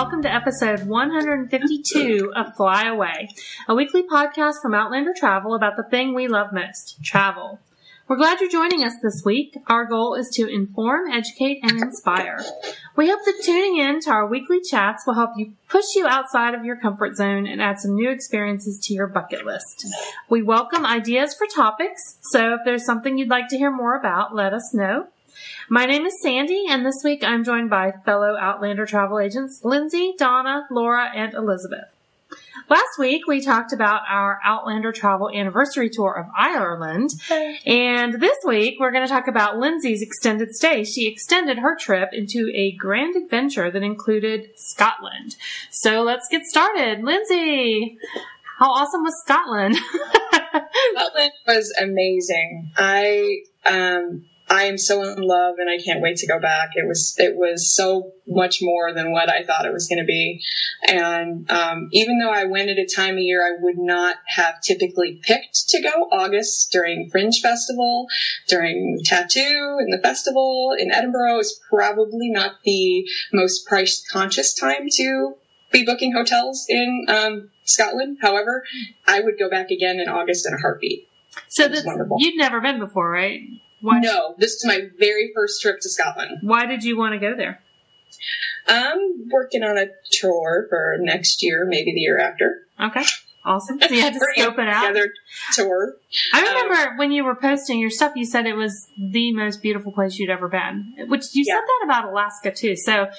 welcome to episode 152 of Fly Away, a weekly podcast from Outlander Travel about the thing we love most, travel. We're glad you're joining us this week. Our goal is to inform, educate, and inspire. We hope that tuning in to our weekly chats will help you push you outside of your comfort zone and add some new experiences to your bucket list. We welcome ideas for topics, so if there's something you'd like to hear more about, let us know. My name is Sandy, and this week I'm joined by fellow Outlander travel agents Lindsay, Donna, Laura, and Elizabeth. Last week, we talked about our Outlander Travel Anniversary Tour of Ireland, and this week, we're going to talk about Lindsay's extended stay. She extended her trip into a grand adventure that included Scotland. So let's get started. Lindsay, how awesome was Scotland? Scotland was amazing. I am so in love and I can't wait to go back. It was so much more than what I thought it was going to be. And even though I went at a time of year I would not have typically picked to go, August during Fringe Festival, during Tattoo and the festival in Edinburgh is probably not the most price conscious time to be booking hotels in Scotland. However, I would go back again in August in a heartbeat. So you'd never been before, right? Why? No, this is my very first trip to Scotland. Why did you want to go there? I'm working on a tour for next year, maybe the year after. Okay, awesome. So you had to scope it out. Together tour. I remember when you were posting your stuff, you said it was the most beautiful place you'd ever been. Which you said that about Alaska too. So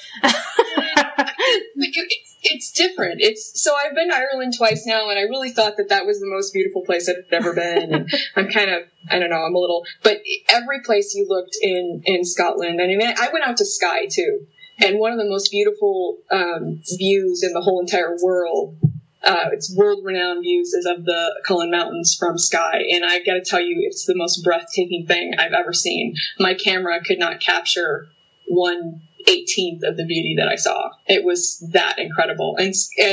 it's different. So I've been to Ireland twice now, and I really thought that was the most beautiful place I've ever been. And I'm kind of, I don't know, I'm a little, but every place you looked in Scotland, I mean, I went out to Skye too, and one of the most beautiful views in the whole entire world. It's world-renowned views is of the Cullen Mountains from Skye, and I got to tell you, it's the most breathtaking thing I've ever seen. My camera could not capture 1/18th of the beauty that I saw. It was that incredible, and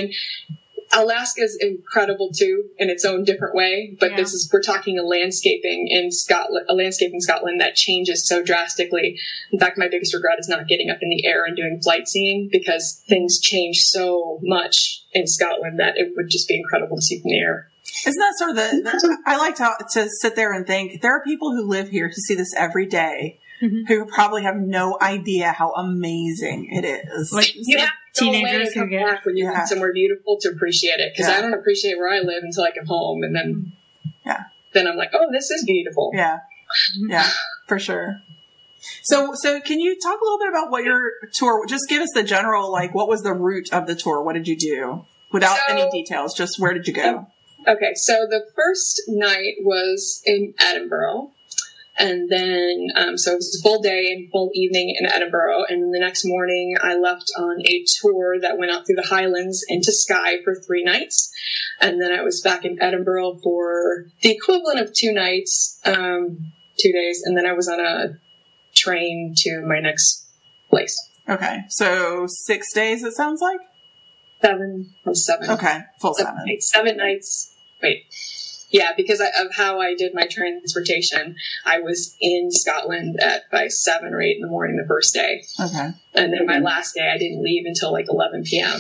Alaska's incredible too in its own different way. But we're talking a landscaping in Scotland that changes so drastically. In fact, my biggest regret is not getting up in the air and doing flight seeing, because things change so much in Scotland that it would just be incredible to see from the air. Isn't that sort of I like to sit there and think there are people who live here who see this every day. Mm-hmm. Who probably have no idea how amazing it is. Like you have to go away and come back when you live somewhere beautiful to appreciate it. Because I don't appreciate where I live until I come home, and then I'm like, oh, this is beautiful. Yeah, for sure. So can you talk a little bit about what your tour? Just give us the general, like, what was the route of the tour? What did you do? Without any details, just where did you go? Okay, so the first night was in Edinburgh. And then, so it was a full day and full evening in Edinburgh. And then the next morning I left on a tour that went out through the Highlands into Skye for 3 nights. And then I was back in Edinburgh for the equivalent of 2 nights, 2 days. And then I was on a train to my next place. Okay. So 6 days, it sounds like? 7. Okay. Full 7. 7 nights. Wait. Yeah, because of how I did my transportation, I was in Scotland by 7 or 8 in the morning the first day. Okay. And then my last day, I didn't leave until like 11 p.m.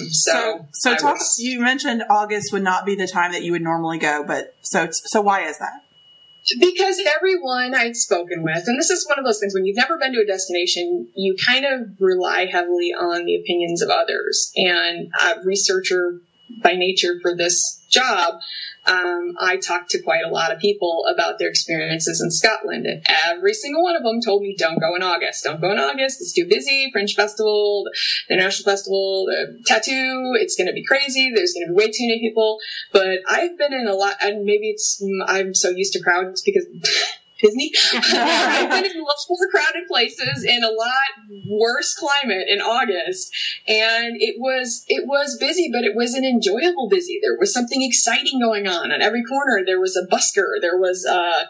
You mentioned August would not be the time that you would normally go, but so why is that? Because everyone I'd spoken with, and this is one of those things, when you've never been to a destination, you kind of rely heavily on the opinions of others. And a researcher by nature for this job, I talked to quite a lot of people about their experiences in Scotland, and every single one of them told me, don't go in August. Don't go in August. It's too busy. Fringe Festival, the International Festival, the Tattoo. It's going to be crazy. There's going to be way too many people. But I've been in a lot, and maybe I'm so used to crowds because Disney. I've been in much more crowded places in a lot worse climate in August, and it was busy, but it was an enjoyable busy. There was something exciting going on every corner. There was a busker. There was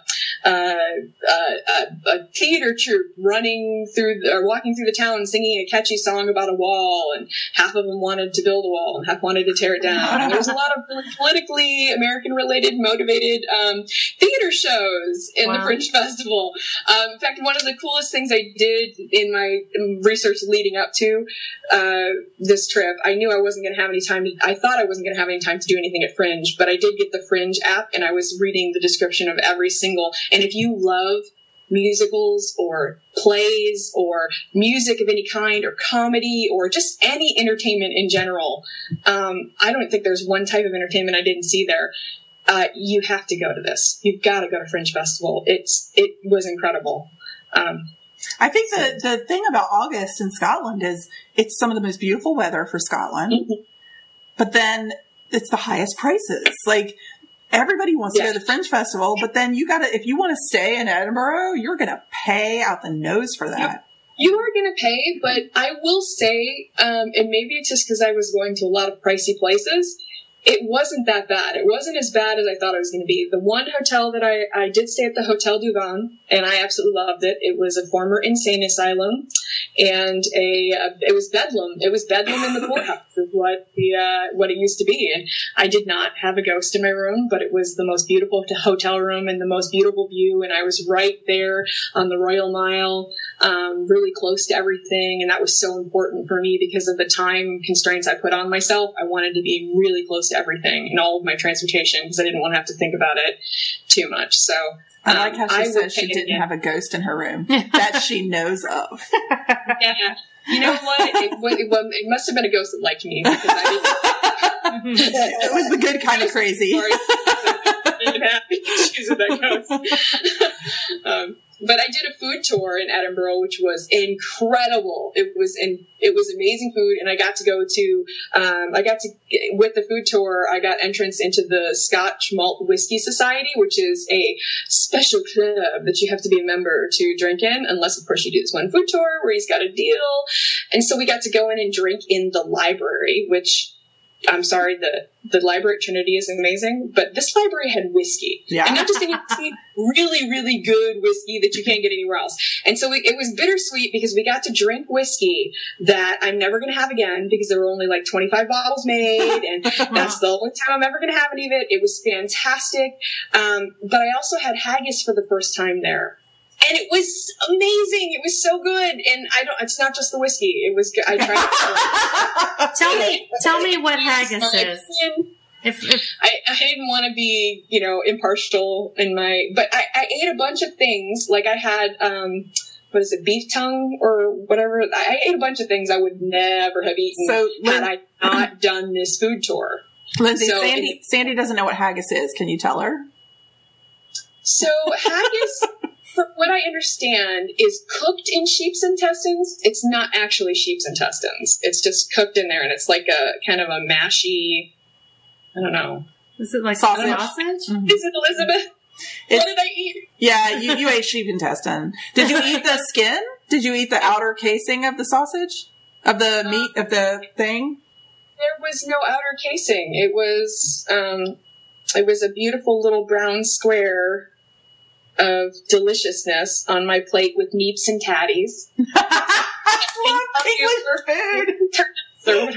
a theater troupe running through or walking through the town singing a catchy song about a wall, and half of them wanted to build a wall and half wanted to tear it down. And there was a lot of politically American related motivated theater theater shows in the Fringe Festival. In fact, one of the coolest things I did in my research leading up to this trip, I knew I wasn't going to have any time. I thought I wasn't going to have any time to do anything at Fringe, but I did get the Fringe app, and I was reading the description of every single. And if you love musicals or plays or music of any kind or comedy or just any entertainment in general, I don't think there's one type of entertainment I didn't see there. You have to go to this. You've got to go to Fringe Festival. It was incredible. I think the thing about August in Scotland is it's some of the most beautiful weather for Scotland, but then it's the highest prices. Like, everybody wants to go to the Fringe Festival, but then if you want to stay in Edinburgh, you're going to pay out the nose for that. You are going to pay, but I will say, and maybe it's just because I was going to a lot of pricey places, it wasn't that bad. It wasn't as bad as I thought it was going to be. The one hotel that I did stay at the Hotel du Vin, and I absolutely loved it. It was a former insane asylum, and it was Bedlam. It was Bedlam in the poorhouse, is what it used to be. And I did not have a ghost in my room, but it was the most beautiful hotel room and the most beautiful view. And I was right there on the Royal Mile, really close to everything. And that was so important for me because of the time constraints I put on myself. I wanted to be really close to everything and all of my transportation because I didn't want to have to think about it too much. So I like how she says she didn't have a ghost in her room that she knows of. Yeah. You know what? It must have been a ghost that liked me because I didn't. It was the good kind of crazy. She's that ghost. But I did a food tour in Edinburgh, which was incredible. It was amazing food, and I got to go to, with the food tour, I got entrance into the Scotch Malt Whiskey Society, which is a special club that you have to be a member to drink in, unless, of course, you do this one food tour where he's got a deal. And so we got to go in and drink in the library, which, I'm sorry, the library at Trinity is amazing, but this library had whiskey. Yeah. And not just any whiskey, really, really good whiskey that you can't get anywhere else. And so it was bittersweet because we got to drink whiskey that I'm never going to have again because there were only like 25 bottles made, and that's the only time I'm ever going to have any of it. It was fantastic. But I also had haggis for the first time there. And it was amazing. It was so good. And it's not just the whiskey. It was good. I tried Tell me what haggis is. I didn't want to be, impartial but I ate a bunch of things. Like I had, beef tongue or whatever. I ate a bunch of things I would never have eaten had I not done this food tour. Lindsay, Sandy doesn't know what haggis is. Can you tell her? So haggis, from what I understand, is cooked in sheep's intestines. It's not actually sheep's intestines. It's just cooked in there, and it's like a kind of a mashy, I don't know. Is it like sausage? Mm-hmm. Is it, Elizabeth? What did I eat? Yeah, you ate sheep intestine. Did you eat the skin? Did you eat the outer casing of the sausage? Of the meat of the thing? There was no outer casing. It was a beautiful little brown square of deliciousness on my plate with neeps and tatties. English food. So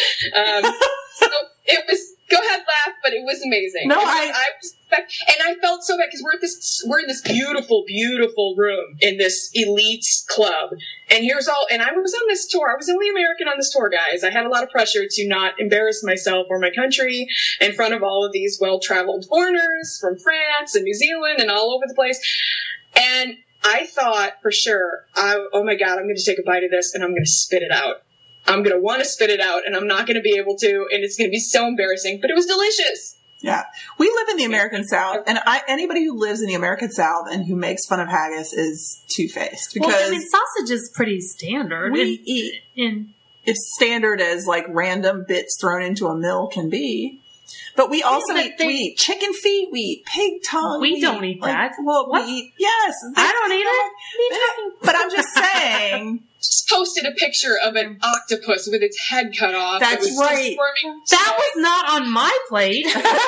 it was. Go ahead, laugh, but it was amazing. No, I felt so bad because we're in this beautiful, beautiful room in this elite club, and I was on this tour. I was the only American on this tour, guys. I had a lot of pressure to not embarrass myself or my country in front of all of these well-traveled foreigners from France and New Zealand and all over the place. And I thought for sure, oh my God, I'm going to take a bite of this and I'm going to spit it out. I'm going to want to spit it out, and I'm not going to be able to, and it's going to be so embarrassing, but it was delicious. Yeah. We live in the American South, and anybody who lives in the American South and who makes fun of haggis is two-faced. Because sausage is pretty standard. We eat it's standard as, like, random bits thrown into a mill can be. But we also we eat chicken feet, we eat pig tongue. We don't eat that. Well, we eat, yes. I don't eat it. But I'm just saying. Just posted a picture of an octopus with its head cut off. That's right. That was not on my plate.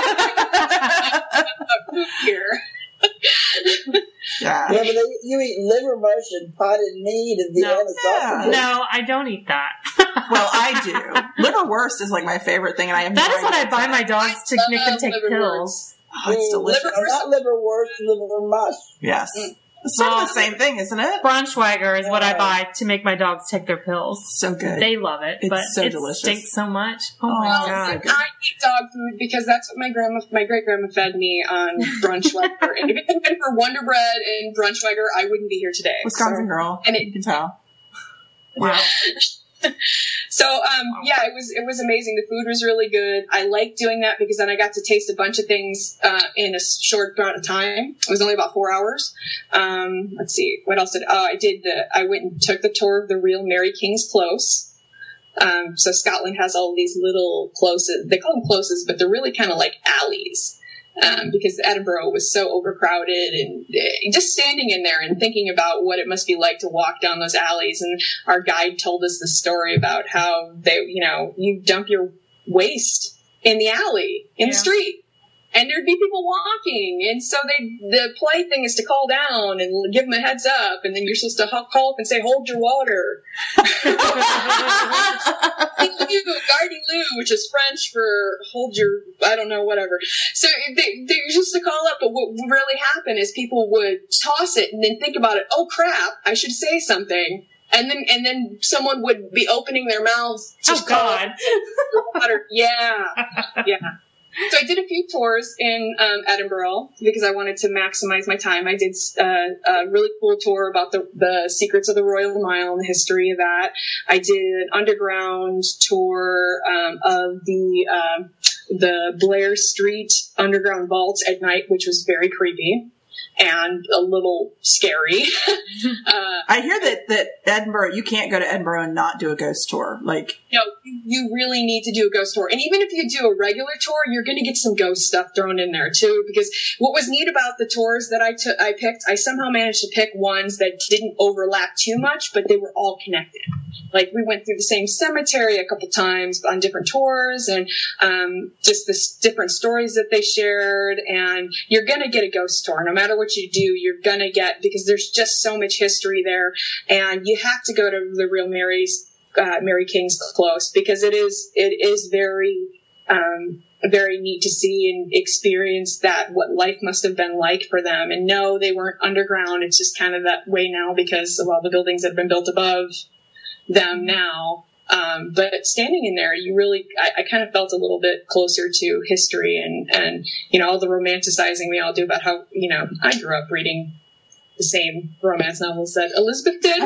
Here. Yeah. But you eat liver mush and potted meat and the esophagus. No, I don't eat that. Well, I do. Liverwurst is like my favorite thing, and I have that is what I buy my dogs to make them take pills. Oh, it's delicious. Not liverwurst, livermush. Yes. It's sort of the same thing, isn't it? Braunschweiger is what I buy to make my dogs take their pills. So good. They love it, It's but so it delicious. stinks so much. Oh my Well, god! I eat dog food because that's what my great grandma fed me on Braunschweiger. And if it hadn't been for Wonder Bread and Braunschweiger, I wouldn't be here today. Wisconsin girl. And You can tell. Wow. So, yeah, it was amazing. The food was really good. I liked doing that because then I got to taste a bunch of things in a short amount of time. It was only about 4 hours. Let's see, what else I went and took the tour of the real Mary King's Close. So Scotland has all these little closes. They call them closes, but they're really kind of like alleys. Because Edinburgh was so overcrowded, and just standing in there and thinking about what it must be like to walk down those alleys. And our guide told us the story about how you dump your waste in the alley, in the street. And there'd be people walking, and so the polite thing is to call down and give them a heads up, and then you're supposed to call up and say, "Hold your water." Gardy Lou, which is French for hold your, I don't know, whatever. So they used to call up, but what would really happen is people would toss it and then think about it. Oh crap! I should say something. And then someone would be opening their mouths to call up water. Yeah. So I did a few tours in Edinburgh because I wanted to maximize my time. I did a really cool tour about the secrets of the Royal Mile and the history of that. I did an underground tour of the Blair Street underground vaults at night, which was very creepy and a little scary. I hear that Edinburgh, you can't go to Edinburgh and not do a ghost tour. Like, no, you really need to do a ghost tour. And even if you do a regular tour, you're going to get some ghost stuff thrown in there too. Because what was neat about the tours that I picked, I somehow managed to pick ones that didn't overlap too much, but they were all connected. Like, we went through the same cemetery a couple times on different tours, and just the different stories that they shared. And you're going to get a ghost tour. No matter what you do, you're going to get, because there's just so much history there. And you have to go to the real Mary King's Close, because it is very, very neat to see and experience what life must have been like for them. And no, they weren't underground. It's just kind of that way now because of all the buildings that have been built above them now. But standing in there, I kind of felt a little bit closer to history and all the romanticizing we all do about how, I grew up reading the same romance novels that Elizabeth did.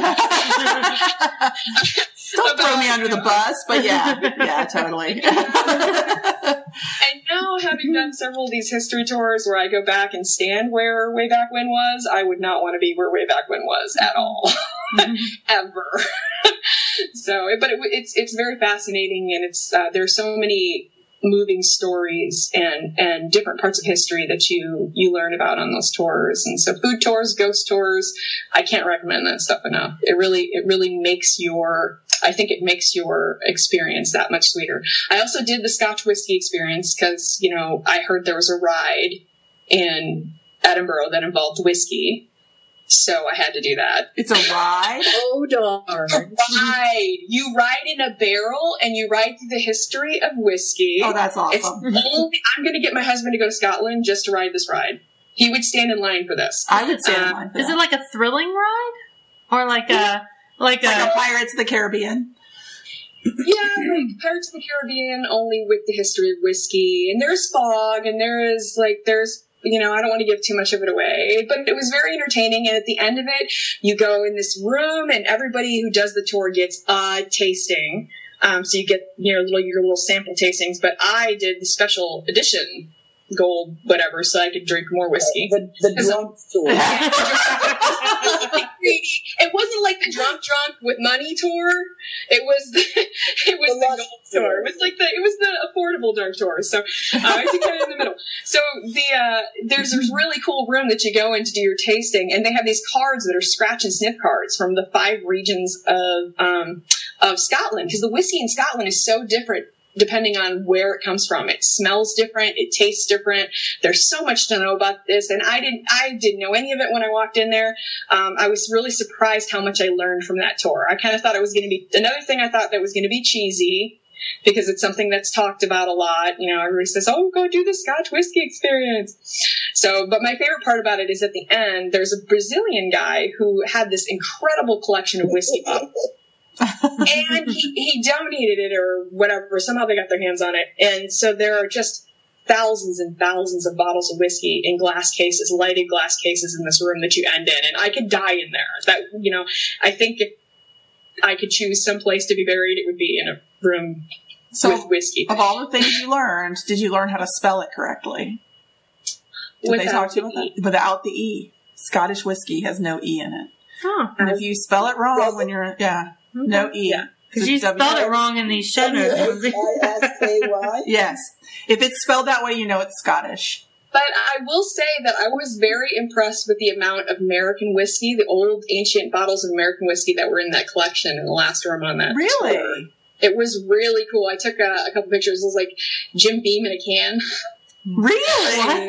Don't throw me under the bus, but yeah, totally. And now, having done several of these history tours where I go back and stand where Way Back When was, I would not want to be where Way Back When was at all. Ever. So, but it's very fascinating, and there are so many moving stories and different parts of history that you learn about on those tours. And so food tours, ghost tours, I can't recommend that stuff enough. It really makes your experience that much sweeter. I also did the Scotch whiskey experience because, I heard there was a ride in Edinburgh that involved whiskey. So I had to do that. It's a ride? Oh, darn. A ride. You ride in a barrel and you ride through the history of whiskey. Oh, that's awesome. I'm going to get my husband to go to Scotland just to ride this ride. He would stand in line for this. I would stand in line for Is that. it like a thrilling ride? Or like a Pirates of the Caribbean? Yeah, like Pirates of the Caribbean, only with the history of whiskey. And there's fog, and there's I don't want to give too much of it away, but it was very entertaining. And at the end of it, you go in this room, and everybody who does the tour gets a tasting. So you get your little sample tastings. But I did the special edition gold whatever, so I could drink more whiskey. The drunk tour. It wasn't like the drunk with money tour. It was the gold tour. It was the affordable drunk tour. So I took it in the middle. So there's this really cool room that you go in to do your tasting, and they have these cards that are scratch and sniff cards from the 5 regions of Scotland, because the whiskey in Scotland is so different depending on where it comes from. It smells different. It tastes different. There's so much to know about this. And I didn't know any of it when I walked in there. I was really surprised how much I learned from that tour. I kind of thought it was going to be, another thing I thought that was going to be cheesy because it's something that's talked about a lot. You know, everybody says, "Oh, go do the Scotch whiskey experience." So, but my favorite part about it is at the end, there's a Brazilian guy who had this incredible collection of whiskey bottles. And he donated it or whatever. Somehow they got their hands on it. And so there are just thousands and thousands of bottles of whiskey in glass cases, lighted glass cases in this room that you end in. And I could die in there. That, you know, I think if I could choose some place to be buried, it would be in a room with whiskey. Of all the things you learned, did you learn how to spell it correctly? Did they talk to you about that? Without the E. Scottish whiskey has no E in it. Huh. And if you spell it wrong when you're, no E. Yeah. Because you spelled it wrong in these show notes. W-H-I-S-K-Y? Yes. If it's spelled that way, you know it's Scottish. But I will say that I was very impressed with the amount of American whiskey, the old ancient bottles of American whiskey that were in that collection in the last room on that. Really? tour. It was really cool. I took a couple pictures. It was like Jim Beam in a can. Really?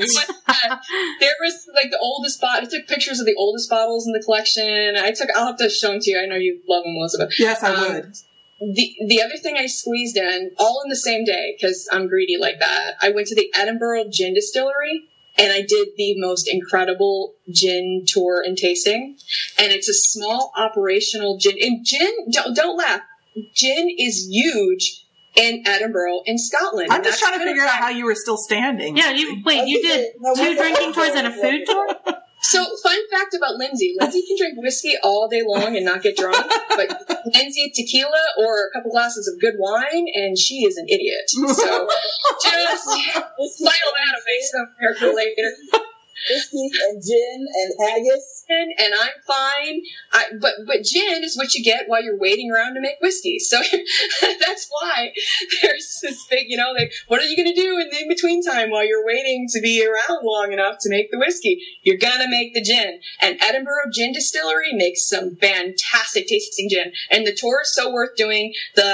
There was like the oldest bottle. I took pictures of the oldest bottles in the collection. I'll have to show them to you. I know you love them, Elizabeth. Yes, I would. The other thing I squeezed in, all in the same day, because I'm greedy like that, I went to the Edinburgh Gin Distillery, and I did the most incredible gin tour and tasting. And it's a small operational gin. And gin, don't laugh, gin is huge in Edinburgh, in Scotland. I'm just trying to figure out how you were still standing. Yeah, you did 2 drinking tours and a food tour? So, fun fact about Lindsay. Lindsay can drink whiskey all day long and not get drunk, but Lindsay tequila or a couple glasses of good wine, and she is an idiot. So, just file that away somewhere for later. Whiskey and gin and haggis. And I'm fine. But gin is what you get while you're waiting around to make whiskey. So that's why there's this big, you know, like, what are you going to do in the in-between time while you're waiting to be around long enough to make the whiskey? You're going to make the gin. And Edinburgh Gin Distillery makes some fantastic tasting gin. And the tour is so worth doing.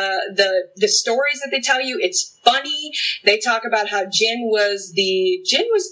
The stories that they tell you, it's funny. They talk about how gin was the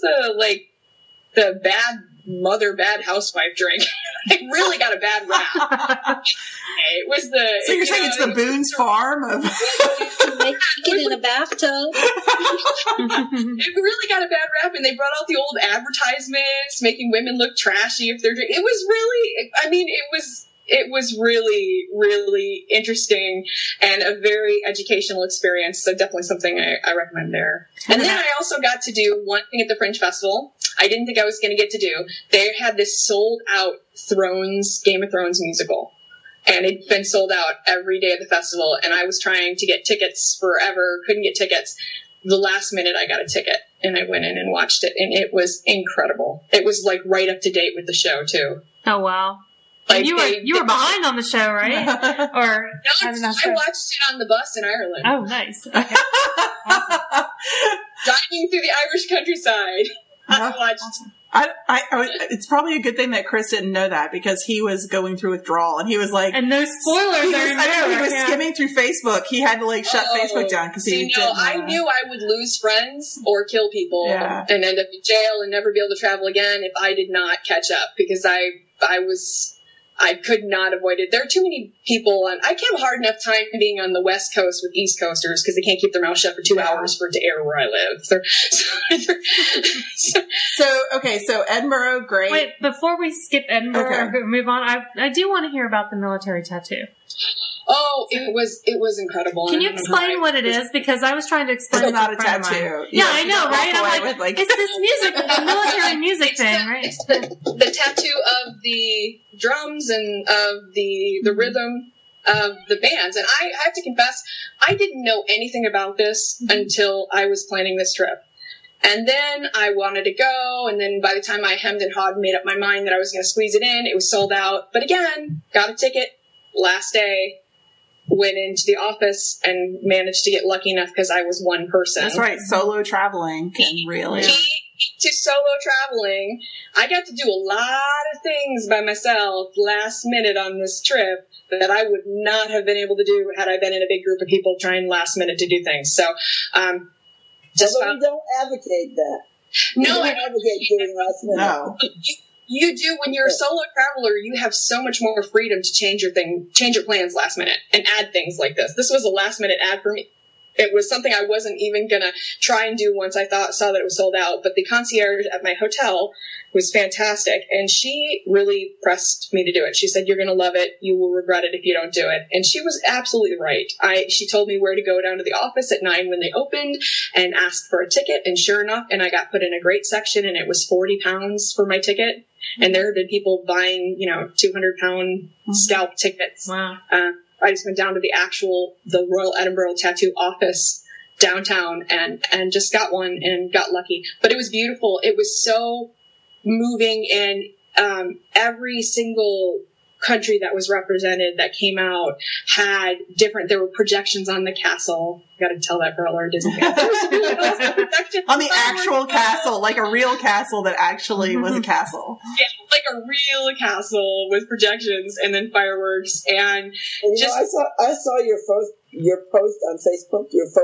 bad mother, bad housewife drink. It really got a bad rap. It was the. So you're saying it's the Boone's Farm of. Make it in a bathtub. It really got a bad rap, and they brought out the old advertisements, making women look trashy if they're drinking. It was really. I mean, it was really, really interesting and a very educational experience. So definitely something I recommend there. And then I also got to do one thing at the Fringe Festival. I didn't think I was going to get to do. They had this sold out Game of Thrones musical. And it'd been sold out every day of the festival. And I was trying to get tickets forever, couldn't get tickets. The last minute I got a ticket and I went in and watched it. And it was incredible. It was like right up to date with the show too. Oh, wow. Like you were behind on the show, right? Or I watched it on the bus in Ireland. Oh, nice. Okay. Driving through the Irish countryside. I watched. It's probably a good thing that Chris didn't know that because he was going through withdrawal and he was like, and those spoilers are in there. He was skimming through Facebook. He had to like shut Facebook down because he didn't. I knew I would lose friends or kill people and end up in jail and never be able to travel again if I did not catch up because I could not avoid it. There are too many people, and I can't have a hard enough time being on the West Coast with East Coasters because they can't keep their mouth shut for 2 hours for it to air where I live. So Edinburgh, great. Wait, before we skip Edinburgh or move on, I do want to hear about the military tattoo. Oh, it was incredible. Can you explain what it is? Because I was trying to explain it's it not to a a friend tattoo. of mine. Yeah, I know, right? I'm like, it's this music, military music thing, right? It's the tattoo of the drums and of the rhythm of the bands. And I have to confess, I didn't know anything about this until I was planning this trip. And then I wanted to go, and then by the time I hemmed and hawed and made up my mind that I was going to squeeze it in, it was sold out. But again, got a ticket last day. Went into the office and managed to get lucky enough because I was one person. That's right. Solo traveling can really. To solo traveling, I got to do a lot of things by myself last minute on this trip that I would not have been able to do had I been in a big group of people trying last minute to do things. So, we don't advocate that. No, I don't advocate doing last minute. No. You do. When you're a solo traveler, you have so much more freedom to change your plans last minute and add things like this. This was a last minute add for me. it was something I wasn't even going to try and do once I saw that it was sold out. But the concierge at my hotel was fantastic. And she really pressed me to do it. She said, you're going to love it. You will regret it if you don't do it. And she was absolutely right. She told me where to go down to the office at 9 when they opened and asked for a ticket. And sure enough, and I got put in a great section, and it was £40 for my ticket. And there have been people buying, 200-pound scalp tickets. Wow. I just went down to the Royal Edinburgh Tattoo office downtown and just got one and got lucky. But it was beautiful. It was so moving, and every single country that was represented that came out had there were projections on the castle. Got to tell that girl or Disney fan. On the actual castle, like a real castle that actually was a castle. Yeah, like a real castle with projections and then fireworks and just. I saw your post on Facebook.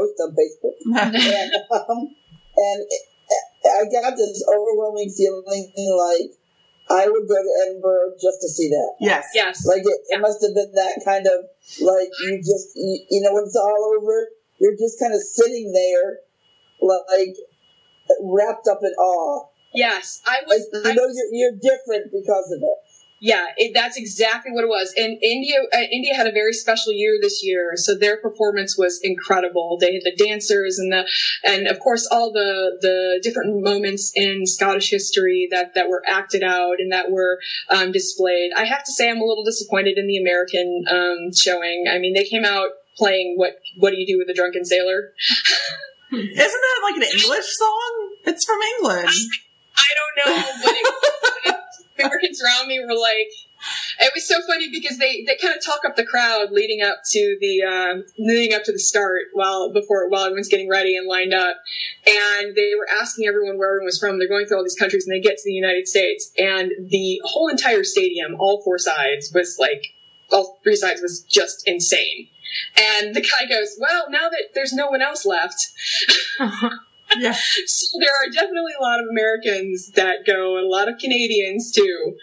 And I got this overwhelming feeling like I would go to Edinburgh just to see that. Yes. Like it must have been that kind of, like, you just, when it's all over, you're just kind of sitting there, like, wrapped up in awe. Yes. You're different because of it. Yeah, that's exactly what it was. And India had a very special year this year, so their performance was incredible. They had the dancers and of course all the different moments in Scottish history that were acted out and that were displayed. I have to say I'm a little disappointed in the American showing. I mean, they came out playing What Do You Do with a Drunken Sailor? Isn't that like an English song? It's from England. I don't know, but Americans around me were like, it was so funny because they kind of talk up the crowd leading up to the start while everyone's getting ready and lined up, and they were asking everyone where everyone was from. They're going through all these countries, and they get to the United States, and the whole entire stadium, all 4 sides, was like, all 3 sides was just insane. And the guy goes, well, now that there's no one else left. Yeah. So there are definitely a lot of Americans that go, and a lot of Canadians too,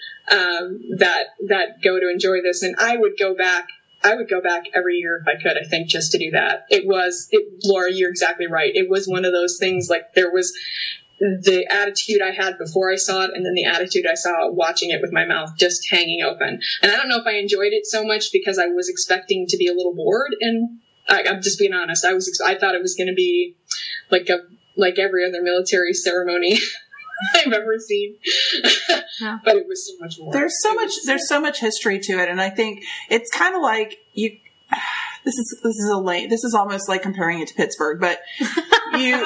that go to enjoy this. And I would go back every year if I could, I think, just to do that. Laura, you're exactly right. It was one of those things, like there was the attitude I had before I saw it, and then the attitude I saw watching it with my mouth just hanging open. And I don't know if I enjoyed it so much because I was expecting to be a little bored, and I'm just being honest. I thought it was going to be like every other military ceremony I've ever seen. Yeah. But it was so much more. There's so much history to it, and I think it's kind of like this is almost like comparing it to Pittsburgh, but you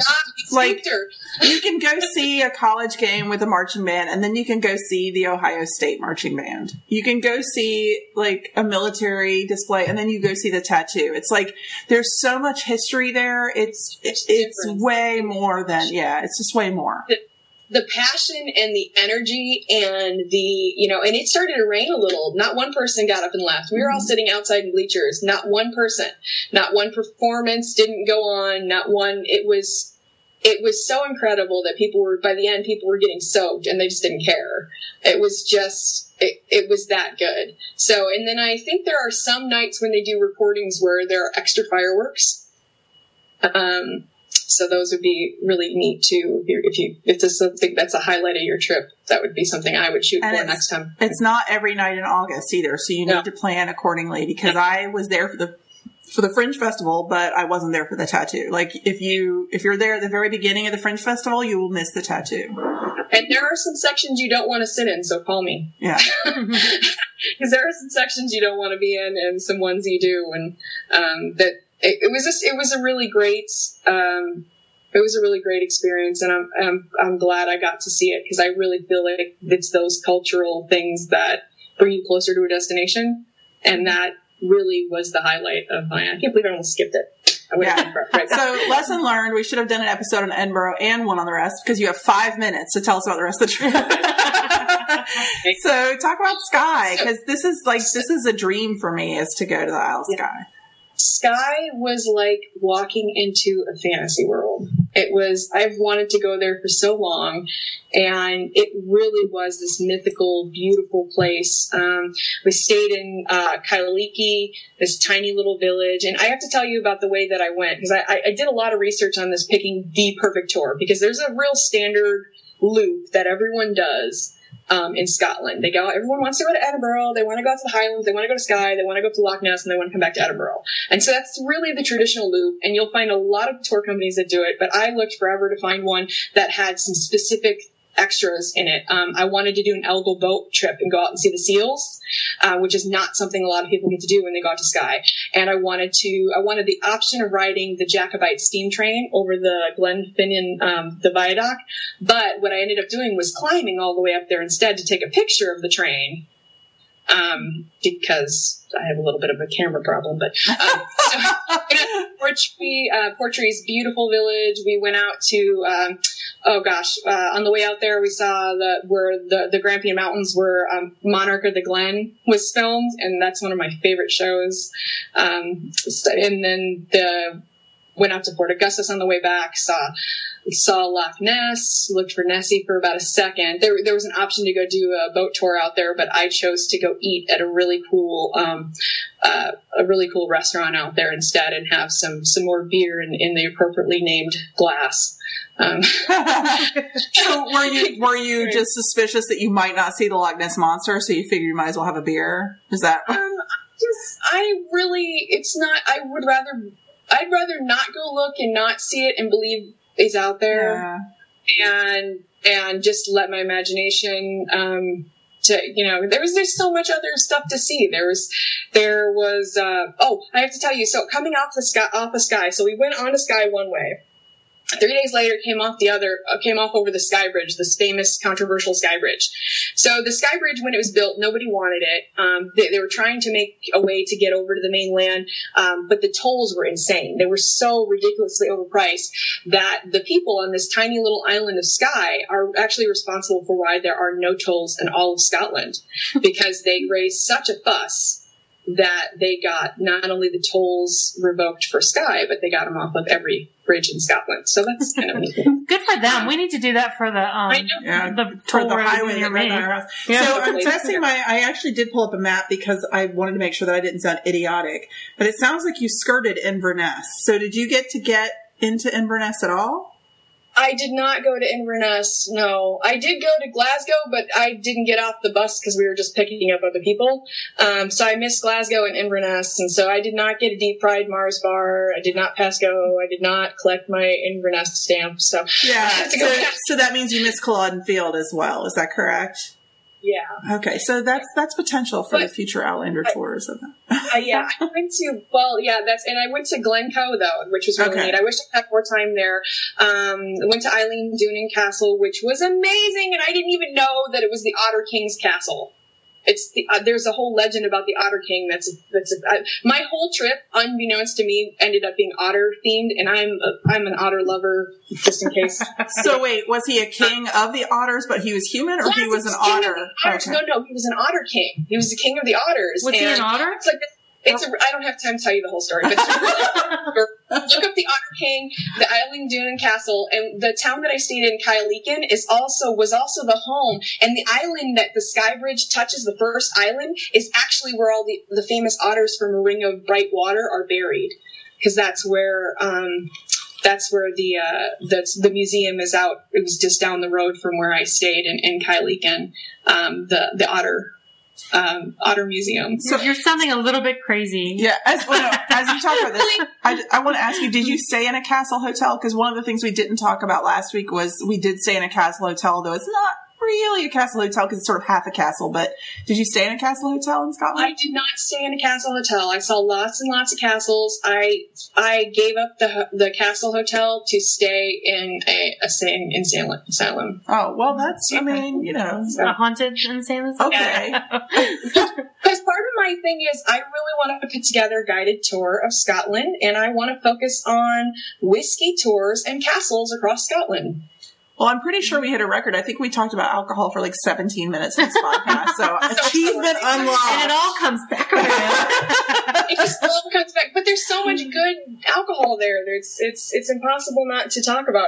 can go see a college game with a marching band, and then you can go see the Ohio State marching band. You can go see like a military display, and then you go see the tattoo. It's like there's so much history there. It's way more than it's just way more. The passion and the energy and and it started to rain a little. Not one person got up and left. We were all sitting outside in bleachers. Not one person, not one performance didn't go on. Not one. It was so incredible that by the end, people were getting soaked and they just didn't care. It was just, it was that good. So, and then I think there are some nights when they do recordings where there are extra fireworks. So those would be really neat too. If this is something that's a highlight of your trip, that would be something I would shoot for next time. It's not every night in August either, so you need to plan accordingly. Because I was there for the Fringe Festival, but I wasn't there for the tattoo. Like if you're there at the very beginning of the Fringe Festival, you will miss the tattoo. And there are some sections you don't want to sit in, so call me. Yeah. Because there are some sections you don't want to be in, and some ones you do, and It was a really great experience, and I'm glad I got to see it, because I really feel like it's those cultural things that bring you closer to a destination, and that really was the highlight of I can't believe I almost skipped it. So lesson learned, we should have done an episode on Edinburgh and one on the rest, because you have 5 minutes to tell us about the rest of the trip. So talk about Skye, because this is a dream for me, is to go to the Isle of Skye. Skye was like walking into a fantasy world. I've wanted to go there for so long, and it really was this mythical, beautiful place. We stayed in Kailiki, this tiny little village, and I have to tell you about the way that I went, because I did a lot of research on this, picking the perfect tour, because there's a real standard loop that everyone does in Scotland. Everyone wants to go to Edinburgh, they want to go out to the Highlands, they want to go to Skye, they want to go to Loch Ness, and they want to come back to Edinburgh. And so that's really the traditional loop, and you'll find a lot of tour companies that do it, but I looked forever to find one that had some specific extras in it. I wanted to do an Elgo boat trip and go out and see the seals, which is not something a lot of people get to do when they go out to Skye. And I wanted the option of riding the Jacobite steam train over the Glenfinnan, the viaduct. But what I ended up doing was climbing all the way up there instead to take a picture of the train. Because I have a little bit of a camera problem, but, Portree's beautiful village. We went out to, on the way out there, we saw where the Grampian Mountains where, Monarch of the Glen was filmed, and that's one of my favorite shows. And then went out to Port Augustus on the way back, saw Loch Ness, looked for Nessie for about a second. There was an option to go do a boat tour out there, but I chose to go eat at a really cool restaurant out there instead, and have some more beer in the appropriately named glass. So were you just suspicious that you might not see the Loch Ness monster, so you figured you might as well have a beer? Is that? I'd rather not go look and not see it and believe it's out there, and just let my imagination, there's so much other stuff to see. There was I have to tell you, so coming off of Skye, so we went on to Skye one way. 3 days later, came off over the Skye Bridge, this famous controversial Skye Bridge. So the Skye Bridge, when it was built, nobody wanted it. They were trying to make a way to get over to the mainland, but the tolls were insane. They were so ridiculously overpriced that the people on this tiny little island of Skye are actually responsible for why there are no tolls in all of Scotland, because they raised such a fuss that they got not only the tolls revoked for Skye, but they got them off of every bridge in Scotland. So that's kind of neat. Good for them. We need to do that for the highway near me. Yeah. So I'm testing I actually did pull up a map because I wanted to make sure that I didn't sound idiotic. But it sounds like you skirted Inverness. So did you get into Inverness at all? I did not go to Inverness, no. I did go to Glasgow, but I didn't get off the bus because we were just picking up other people. So I missed Glasgow and Inverness, and so I did not get a deep fried Mars bar. I did not pass go. I did not collect my Inverness stamp. So yeah, so that means you missed Culloden Field as well. Is that correct? Yeah. Okay, so that's potential for the future Outlander tours. Yeah, I went to Glencoe though, which was really neat. I wish I had more time there. I went to Eileen Doonan Castle, which was amazing, and I didn't even know that it was the Otter King's castle. There's a whole legend about the Otter King. My whole trip, unbeknownst to me, ended up being otter themed, and I'm an otter lover, just in case. So wait, was he a king of the otters, but he was human, or he was an otter? Okay. No, he was an otter king. He was the king of the otters. Was he an otter? I don't have time to tell you the whole story, but look up the Otter King, the Eileen Doonan Castle, and the town that I stayed in, Kailikin, was also the home, and the island that the Skye Bridge touches, the first island, is actually where all the famous otters from A Ring of Bright Water are buried, because that's where the museum is out. It was just down the road from where I stayed in Kailikin, the Otter Museum. So you're sounding a little bit crazy. Yeah. As you talk about this, I want to ask you, did you stay in a castle hotel? Because one of the things we didn't talk about last week was we did stay in a castle hotel, though it's not really a castle hotel because it's sort of half a castle. But did you stay in a castle hotel in Scotland? I did not stay in a castle hotel. I saw lots and lots of castles. I gave up the castle hotel to stay in a insane asylum. Oh, well, that's, I mean, a haunted insane asylum. Okay. Because part of my thing is I really want to put together a guided tour of Scotland, and I want to focus on whiskey tours and castles across Scotland. Well, I'm pretty sure we hit a record. I think we talked about alcohol for like 17 minutes in this podcast. So achievement unlocked. And it all comes back around. It just all comes back. But there's so much good alcohol there. It's impossible not to talk about.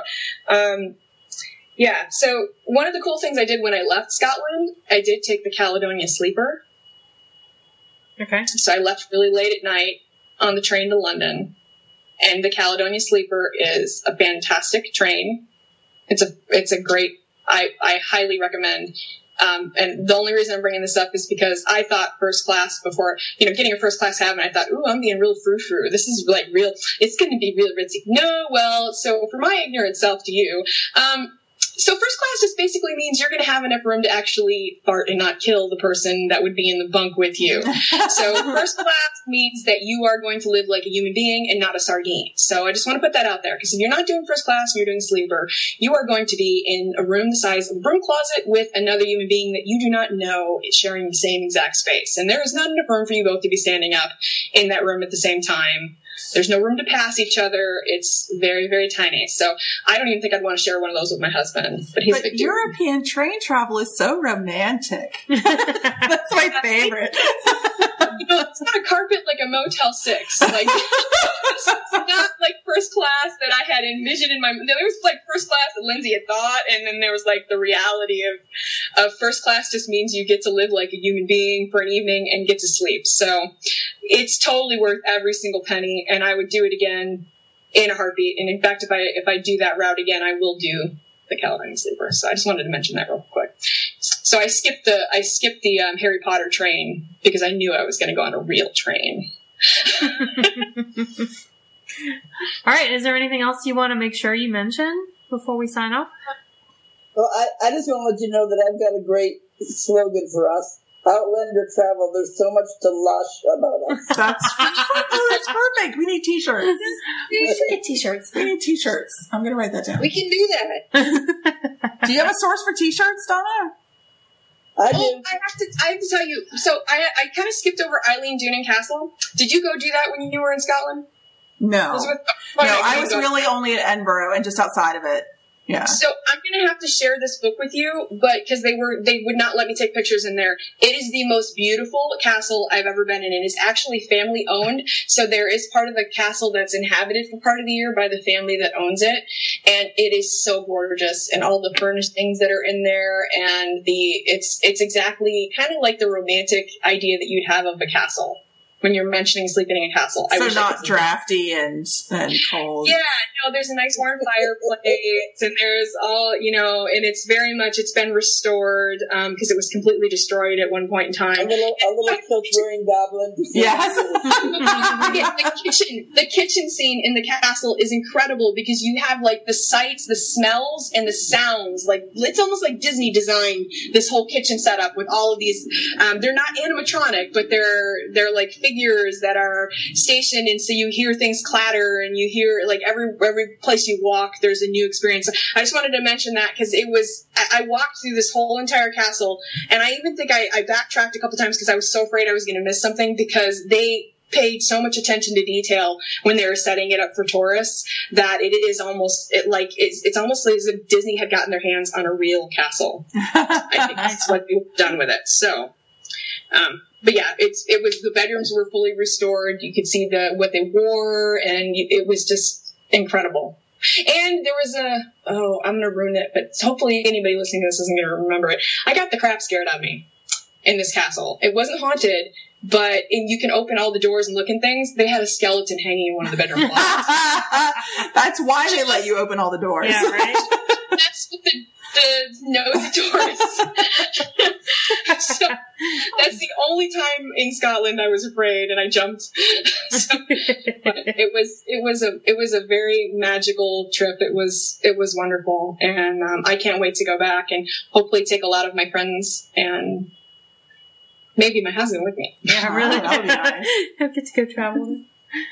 Yeah, so one of the cool things I did when I left Scotland, I did take the Caledonia Sleeper. Okay. So I left really late at night on the train to London. And the Caledonia Sleeper is a fantastic train. It's a great, I highly recommend. And the only reason I'm bringing this up is because I thought first class before, getting a first class cabin, I thought, ooh, I'm being real frou-frou. This is like real, it's going to be real ritzy. No, well, so for my ignorant self to you, so first class just basically means you're going to have enough room to actually fart and not kill the person that would be in the bunk with you. So first class means that you are going to live like a human being and not a sardine. So I just want to put that out there, because if you're not doing first class and you're doing sleeper, you are going to be in a room the size of a broom closet with another human being that you do not know is sharing the same exact space. And there is not enough room for you both to be standing up in that room at the same time. There's no room to pass each other. It's very, very tiny. So I don't even think I'd want to share one of those with my husband. But he's a big dude. European train travel is so romantic. That's my favorite. It's not a carpet like a Motel 6. Like, it's not like first class that I had envisioned in my mind. There was like first class that Lindsay had thought, and then there was like the reality of first class just means you get to live like a human being for an evening and get to sleep. So it's totally worth every single penny, and I would do it again in a heartbeat. And in fact, if I do that route again, I will do the Caledonia Sleeper. So I just wanted to mention that real quick. So I skipped the Harry Potter train because I knew I was going to go on a real train. All right. Is there anything else you want to make sure you mention before we sign off? Well, I just want to let you know that I've got a great slogan for us. Outlander Travel. There's so much to lush about us. That's perfect. We need t-shirts. We should get t-shirts. We need t-shirts. I'm going to write that down. We can do that. Do you have a source for t-shirts, Donna? I do. I have to tell you. So I kind of skipped over Eileen Doonan Castle. Did you go do that when you were in Scotland? No. I was really only at Edinburgh and just outside of it. Yeah. So I'm going to have to share this book with you, but because they would not let me take pictures in there. It is the most beautiful castle I've ever been in. It is actually family owned. So there is part of the castle that's inhabited for part of the year by the family that owns it. And it is so gorgeous, and all the furnished things that are in there, and it's exactly kind of like the romantic idea that you'd have of a castle when you're mentioning sleeping in a castle. So not drafty and cold. Yeah, no, there's a nice warm fireplace, and there's all, and it's been restored, because it was completely destroyed at one point in time. A little kilt-wearing goblin. Yes. The kitchen scene in the castle is incredible, because you have like the sights, the smells, and the sounds. Like, it's almost like Disney designed this whole kitchen setup with all of these. They're not animatronic, but they're like figures that are stationed, and so you hear things clatter, and you hear like every place you walk, there's a new experience. I just wanted to mention that because I walked through this whole entire castle, and I even think I backtracked a couple times because I was so afraid I was going to miss something, because they paid so much attention to detail when they were setting it up for tourists that it's almost as if Disney had gotten their hands on a real castle. I think that's what they've done with it. So, but yeah, the bedrooms were fully restored. You could see what they wore, and it was just incredible. And there was I'm going to ruin it, but hopefully anybody listening to this isn't going to remember it. I got the crap scared out of me in this castle. It wasn't haunted, but you can open all the doors and look in things. They had a skeleton hanging in one of the bedroom closets. That's why they let you open all the doors. Yeah, right? That's what the nosy tourists. So that's the only time in Scotland I was afraid, and I jumped. So, but it was a very magical trip. It was wonderful, and I can't wait to go back and hopefully take a lot of my friends and maybe my husband with me. Yeah, really. That would be nice. I'll get to go travel.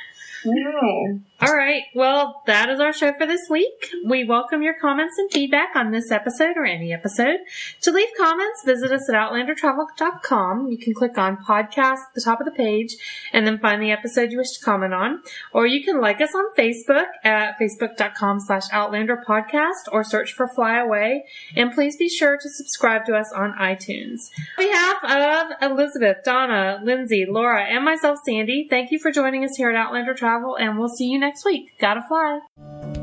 No. All right. Well, that is our show for this week. We welcome your comments and feedback on this episode or any episode. To leave comments, visit us at outlandertravel.com. You can click on podcast at the top of the page and then find the episode you wish to comment on. Or you can like us on Facebook at facebook.com/outlanderpodcast or search for Fly Away. And please be sure to subscribe to us on iTunes. On behalf of Elizabeth, Donna, Lindsay, Laura, and myself, Sandy, thank you for joining us here at Outlander Travel, and we'll see you next week. Gotta fly.